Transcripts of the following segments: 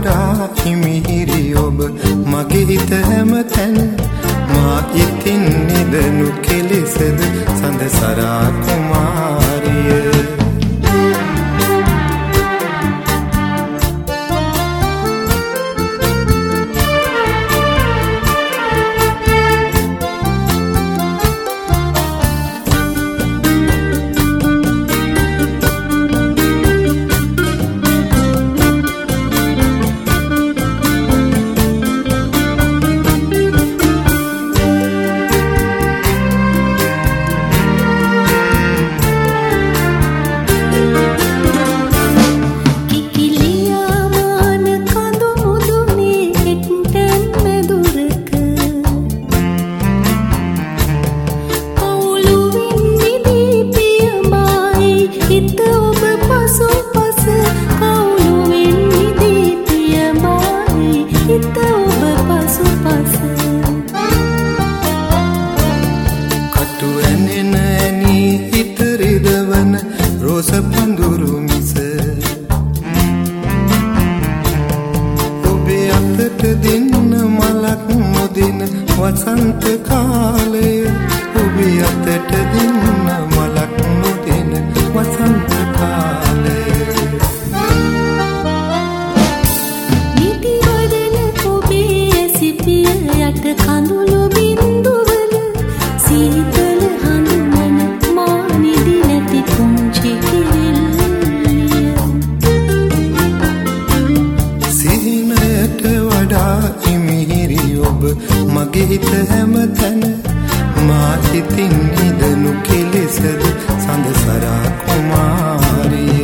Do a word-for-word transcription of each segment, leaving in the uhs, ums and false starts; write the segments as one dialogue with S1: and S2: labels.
S1: වඩා හිමිහිරි ඔබ මගේ හිත හැමතැන මා ඉතින් නිදනු කෙලෙසද සඳසරා කුමාරිය පඳුරු මිස ඔබේ අතට දෙන්න මලක් නොදෙන වසන්ත කාලය ඔබේ අතට දෙන්න මලක් නොදෙන වසන්ත කාලය නිති වදන ඔබේ ඇසිපිය යට කඳුළු බින්දුවල සීතල හඳුනන මා නිදි නැති පුංචි මගේ හිත හැමතැන මා හිතින් නිදනු කෙලෙසද සඳසරා කුමාරිය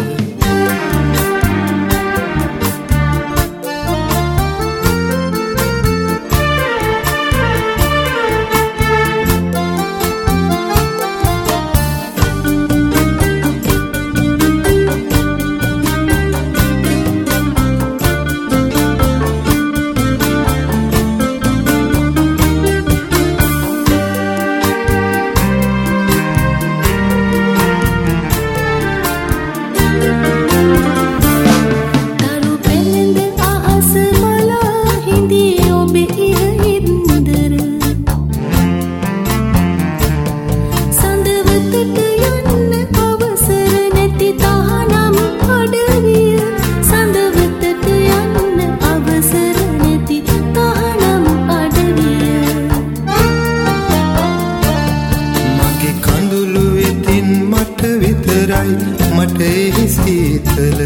S1: මට එහි සීතල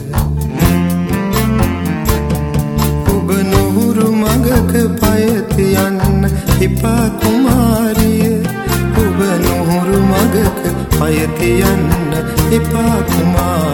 S1: ඔබ නොහුරු මඟක පය තියන්න එපා කුමාරිය ඔබ නොහුරු මඟක පය තියන්න එපා කුමාරිය